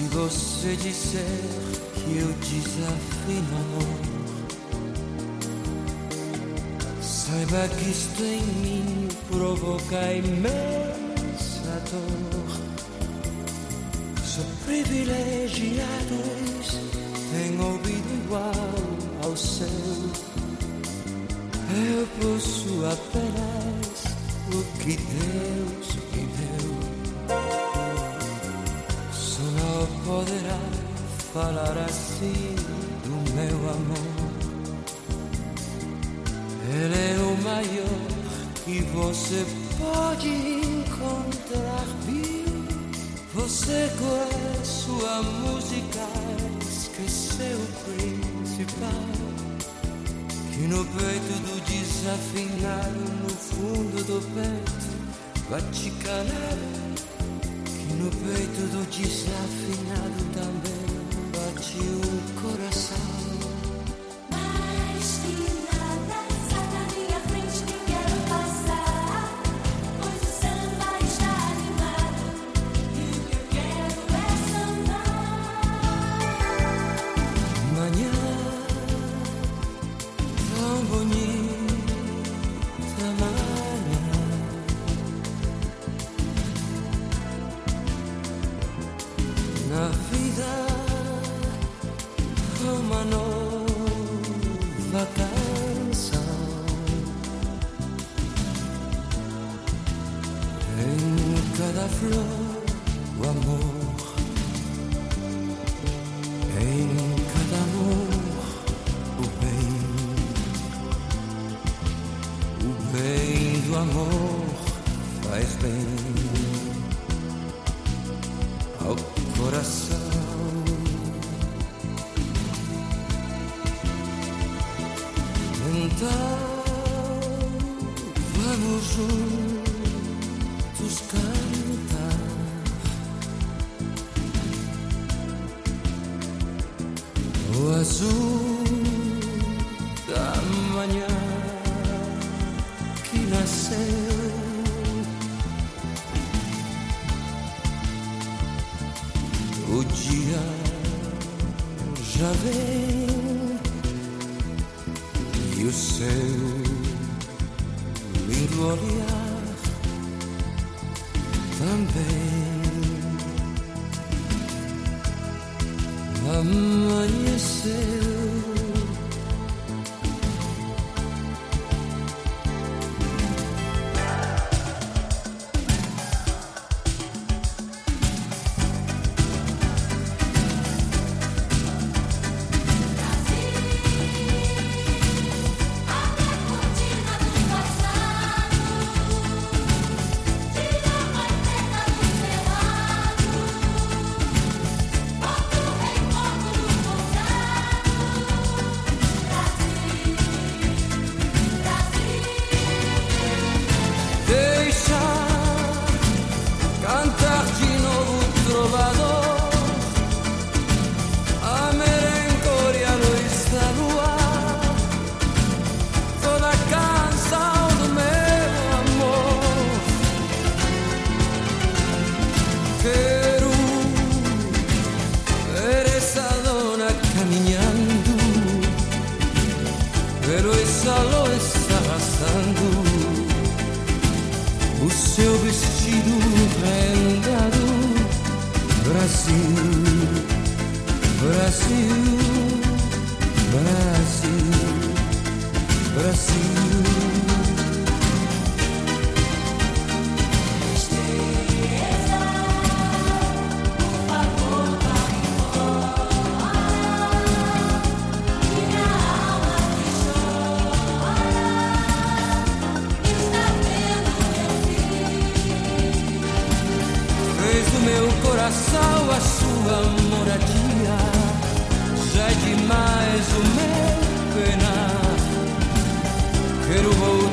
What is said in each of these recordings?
você disser que eu desafio amor, saiba que isto em mim provoca imensa dor. Sou privilegiado, tenho ouvido igual ao seu. Eu posso apenas o que Deus me deu. Só não poderá falar assim do meu amor. Ele é o maior que você pode encontrar. Você com a sua música esqueceu o principal, que no peito do desafinado, no fundo do peito vai te calar. Que no peito do desafinado também bate um coração. Mas que nada sai na minha frente que quero passar, pois o samba está animado e o que eu quero é sambar. Manhã tão bonita, manhã, na vida uma nova canção. Em cada flor o amor, em cada amor o bem do amor faz bem ao coração. Então vamos juntos cantar o azul da manhã que nasceu. O dia já vem e o seu lindo olhar também amanheceu. Pero essa lua está arrasando o seu vestido rendado. Brasil, Brasil, Brasil, Brasil. Meu coração, a sua moradia, já é demais o meu penar. Quero voltar.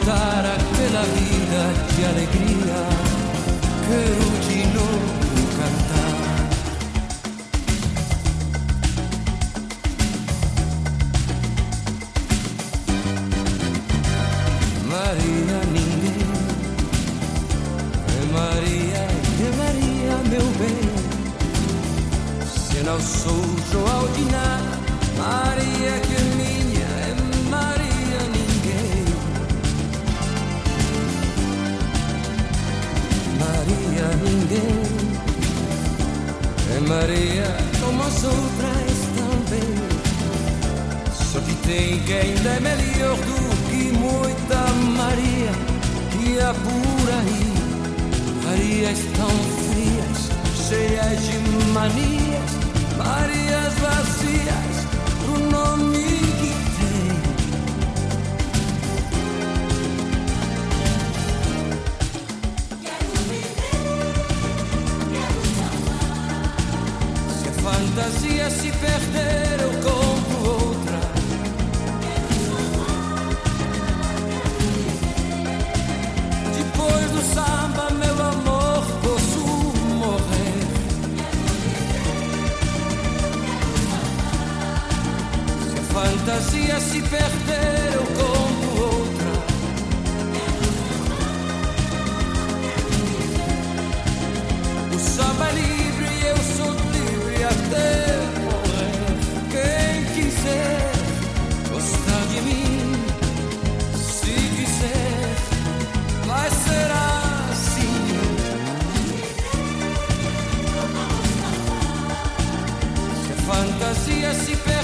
não sou João de nada. Maria que é minha, é Maria ninguém. Maria ninguém. É Maria como as outras também. Só que tem quem ainda é melhor do que muita Maria que há por aí. Marias tão frias, cheias de manias, Marias vazias, pro nome que tem. Quero viver, quero salvar. Se a fantasia se perder, eu compro outra. Depois do samba, meu amor, posso morrer. Se a fantasia se perder, eu compro outra. O samba é livre e eu sou livre até morrer. Quem quiser gostar de mim, se quiser, vai ser assim. Se a fantasia se perder,